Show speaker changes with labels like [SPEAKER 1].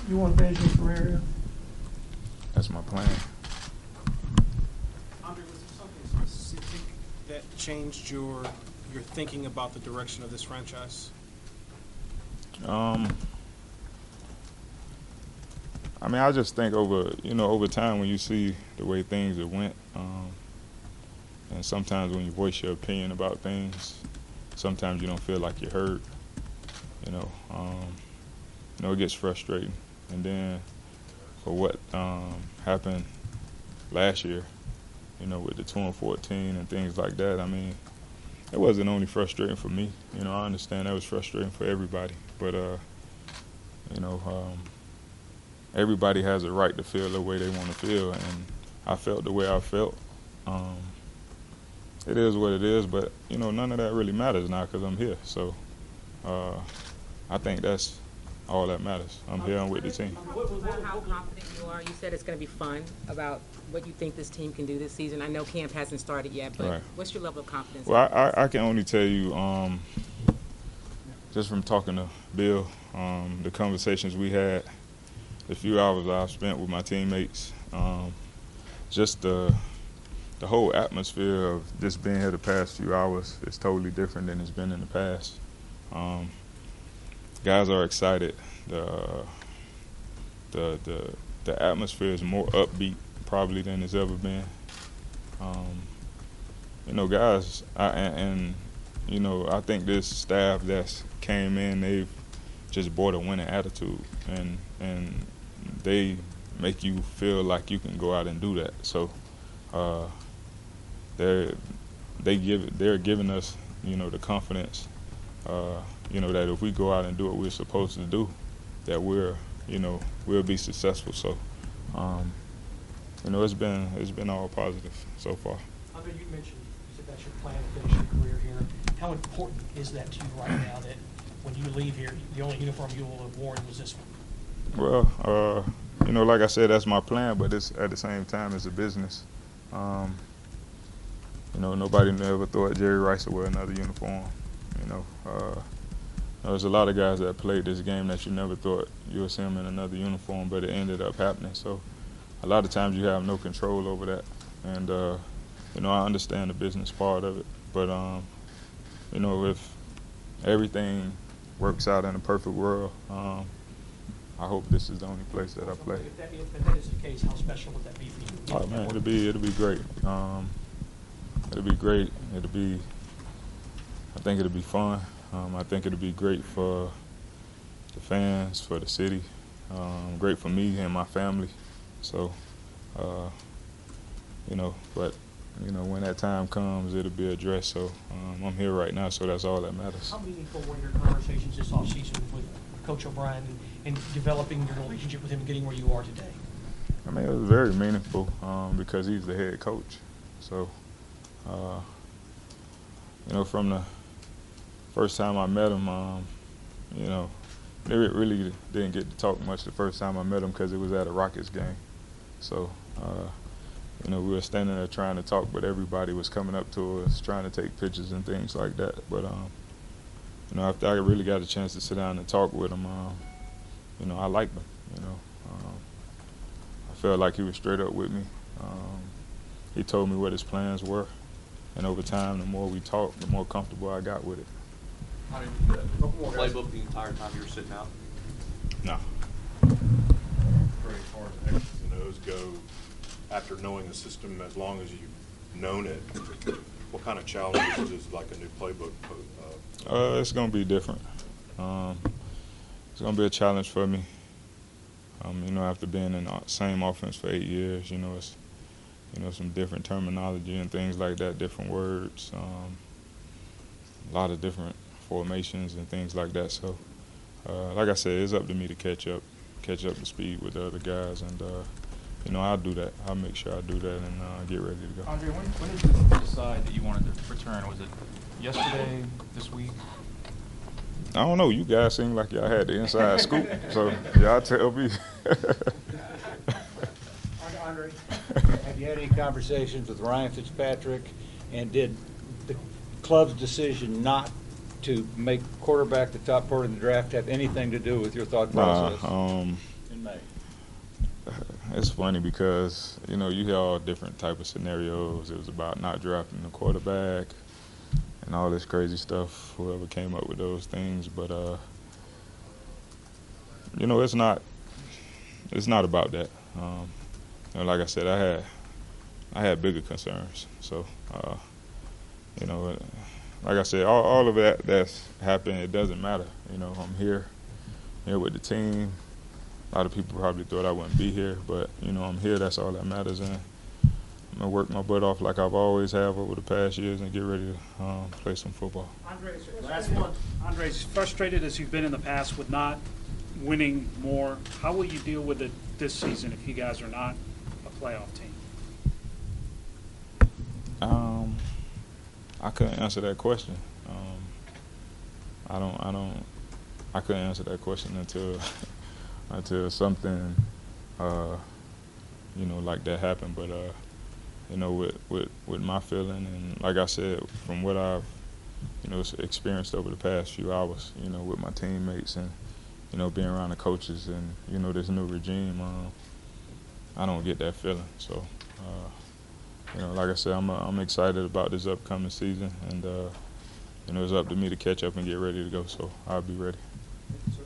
[SPEAKER 1] you want to finish your career here?
[SPEAKER 2] That's my plan.
[SPEAKER 3] Andre, was there something specific that changed your thinking about the direction of this franchise?
[SPEAKER 2] I mean, I just think over time when you see the way things have went, and sometimes when you voice your opinion about things, sometimes you don't feel like you're heard. It gets frustrating. And then for what happened last year, with the 2-14 and things like that, I mean, it wasn't only frustrating for me. I understand that was frustrating for everybody, but everybody has a right to feel the way they want to feel, and I felt the way I felt. It is what it is, but none of that really matters now because I'm here. So I think that's all that matters. I'm here. I'm with the team.
[SPEAKER 4] About how confident you are. You said it's going to be fun. About what you think this team can do this season. I know camp hasn't started yet, but
[SPEAKER 2] right.
[SPEAKER 4] What's your level of confidence?
[SPEAKER 2] Well, I can only tell you, just from talking to Bill, the conversations we had, the few hours I've spent with my teammates, just the whole atmosphere of just being here the past few hours is totally different than it's been in the past. Guys are excited. The atmosphere is more upbeat probably than it's ever been. Guys, I think this staff that's came in, they've just brought a winning attitude, and they make you feel like you can go out and do that. So they're giving us, the confidence, that if we go out and do what we're supposed to do, that we'll be successful. So, it's been all positive so far.
[SPEAKER 1] Andre, you said that's your plan to finish your career here. How important is that to you right now that when you leave here, the only uniform you will have worn was this one?
[SPEAKER 2] Well, like I said, that's my plan, but it's at the same time it's a business. Nobody never thought Jerry Rice would wear another uniform. There's a lot of guys that played this game that you never thought you would see them in another uniform, but it ended up happening. So a lot of times you have no control over that. And, I understand the business part of it. But, if everything works out in a perfect world, I hope this is the only place that I play.
[SPEAKER 1] If that is the case, how special would that be for you?
[SPEAKER 2] Oh, man, it'll be great. It'll be great. I think it'll be fun. I think it'll be great for the fans, for the city, great for me and my family. So, but when that time comes, it'll be addressed. So I'm here right now, so that's all that matters.
[SPEAKER 1] How meaningful were your conversations this offseason with Coach O'Brien and developing your relationship with him and getting where you are today?
[SPEAKER 2] I mean, it was very meaningful because he's the head coach. So, from the first time I met him, they really didn't get to talk much the first time I met him because it was at a Rockets game. So, we were standing there trying to talk, but everybody was coming up to us, trying to take pictures and things like that. But, after I really got a chance to sit down and talk with him, I liked him, I felt like he was straight up with me. He told me what his plans were, and over time, the more we talked, the more comfortable I got with it.
[SPEAKER 5] How did you playbook the entire time you were sitting out?
[SPEAKER 2] No.
[SPEAKER 6] As far as X's and O's go, after knowing the system as long as you've known it, what kind of challenges does like a new playbook pose?
[SPEAKER 2] It's going to be different. It's going to be a challenge for me. After being in the same offense for 8 years, it's some different terminology and things like that, different words, a lot of different formations and things like that. So, like I said, it's up to me to catch up to speed with the other guys, and I'll do that. I'll make sure I do that and get ready to go.
[SPEAKER 7] Andre, when did you decide that you wanted to return? Was it yesterday, this week?
[SPEAKER 2] I don't know. You guys seem like y'all had the inside scoop, so y'all tell me.
[SPEAKER 8] Andre, have you had any conversations with Ryan Fitzpatrick, and did the club's decision not to make quarterback the top part of the draft have anything to do with your thought process?
[SPEAKER 2] it's funny because, you know, you hear all different type of scenarios. It was about not drafting the quarterback and all this crazy stuff, whoever came up with those things. But, you know, it's not about that. You know, like I said, I had bigger concerns. So, you know, like I said, all of that's happened, it doesn't matter. You know, I'm here with the team. A lot of people probably thought I wouldn't be here, but, you know, I'm here. That's all that matters. And I'm going to work my butt off like I've always have over the past years and get ready to play some football.
[SPEAKER 9] Andres, frustrated as you've been in the past with not winning more, how will you deal with it this season if you guys are not a playoff team?
[SPEAKER 2] I couldn't answer that question. I couldn't answer that question until something, you know, like that happened. But, you know, with my feeling, and like I said, from what I've, you know, experienced over the past few hours, you know, with my teammates and, you know, being around the coaches and, you know, this new regime, I don't get that feeling. So, you know, like I said, I'm excited about this upcoming season, and, you know, it's up to me to catch up and get ready to go, so I'll be ready.
[SPEAKER 3] So